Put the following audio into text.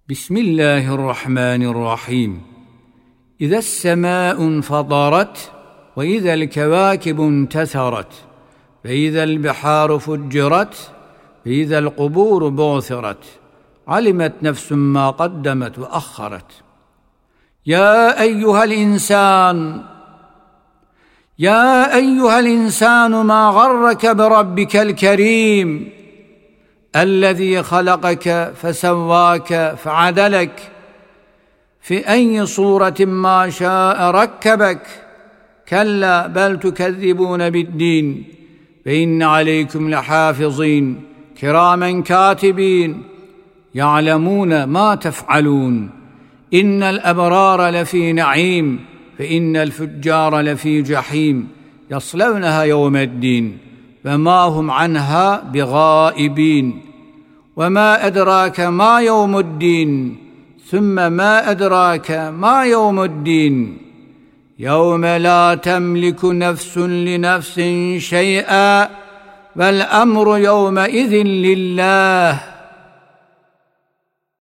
بسم الله الرحمن الرحيم. إذا السماء انفطرت وإذا الكواكب انتثرت فإذا البحار فجرت فإذا القبور بعثرت علمت نفس ما قدمت وأخرت. يا أيها الإنسان ما غرك بربك الكريم الذي خلقك فسواك فعدلك في أي صورة ما شاء ركبك. كلا بل تكذبون بالدين فإن عليكم لحافظين كراما كاتبين يعلمون ما تفعلون. إن الأبرار لفي نعيم فإن الفجار لفي جحيم يصلونها يوم الدين فما هم عنها بغائبين. وما أدراك ما يوم الدين ثم ما أدراك ما يوم الدين يوم لا تملك نفس لنفس شيئا والأمر يومئذ لله.